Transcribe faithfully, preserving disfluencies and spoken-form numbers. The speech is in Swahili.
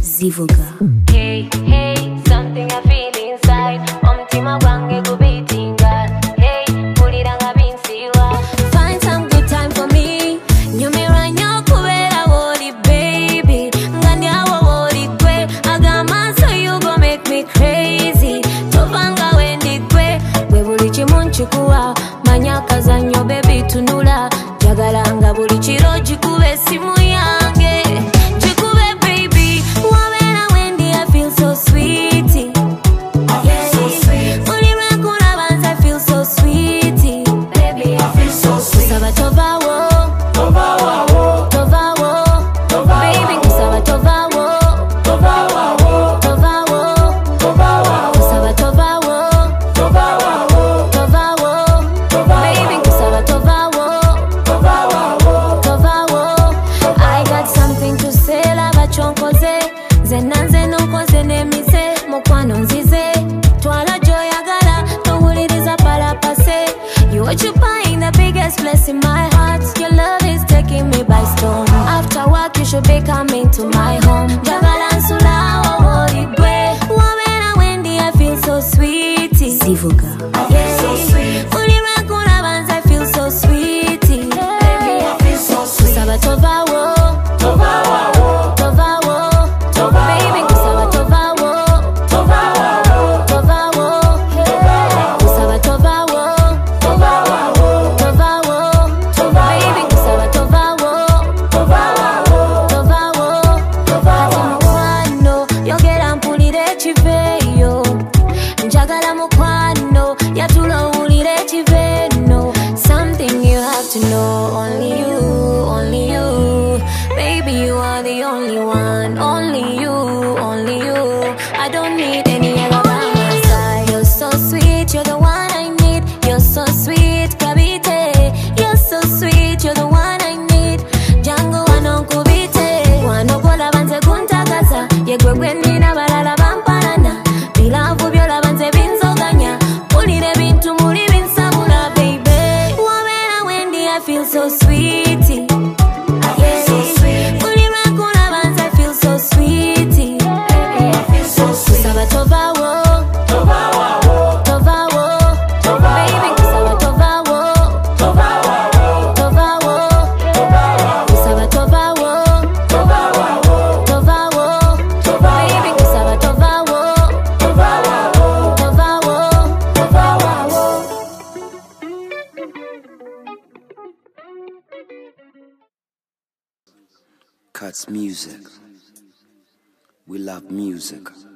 Zivuga. Hey, hey, something I feel inside. Omtima wange gubitinga. Hey, puliranga binsiwa. Find some good time for me. Nyumira nyo kubera wori baby. Ngandi awo wori kwe. Agama so you gon' make me crazy. Tovanga wendi kwe. We buli chimunchikuwa. Manyaka zanyo baby tunula. Jagalanga buli chiro jikube simu yange. Jikube baby. Wabera wendi I feel so sweetie. I feel so sweet. Only rakuna bands I feel so sweetie. Baby I feel so sweet. Kusaba tova wo. Tova wo. Tova wo. Tova wo. Baby kusaba tova wo. Tova wo. Tova wo. Tova wo. Kusaba tova wo. Tova wo. Tova wo. Baby kusaba tova wo. Tova wo. Tova wo. I got something to say lava chonkoze. Zenanze nonkoze nemize. Mokwano nzize. Twala joyagala. Tohuliriza pala pase. You occupying the biggest place in my heart. Your love is taking me by storm. After work you should be coming to my home. Jagala nsula wawori gwe. Wabera wendi I feel so sweetie. Zivuga. I feel so sweet. Uli rakuna bands I feel so sweetie. Baby I feel so sweet. Kusaba tova wo. Tova wo. Tova wo. Tova wo. Baby kusaba tova wo. Tova wo. Tova wo. Kusaba tova wo. Tova wo. Tova wo. Baby kusaba tova wo. Tova wo. Tova wo. Ati mukwano yogera mpulire chiveyo. Njagala mukwano yatula owulire chiveno. Something you have to know. Only you, only you. Baby you are the only one. Only you, only you. I don't need any other by my side. You're so sweet, you're the one I need. You're so sweet, kabite. You're so sweet, you're the one I need. Jango wanonkubite. Wanogola banze kuntagaza. Yegwegwe nina balala bamparana. Bilavu byola banze binzoganya. Ulire bintu muri binsabula baby. Wabera wendi I feel so sweetie. I feel so sweet. Uli rakuna bands I feel so sweetie. Baby I feel so sweet. Kusaba tova wo. Tova wo. Tova wo. Baby kusaba tova wo. Tova wo. Tova wo. Kusaba tova wo. Tova wo. Tova wo. Baby kusaba tova wo. Tova wo. Tova wo. Tova wo. Cuts music. We love music.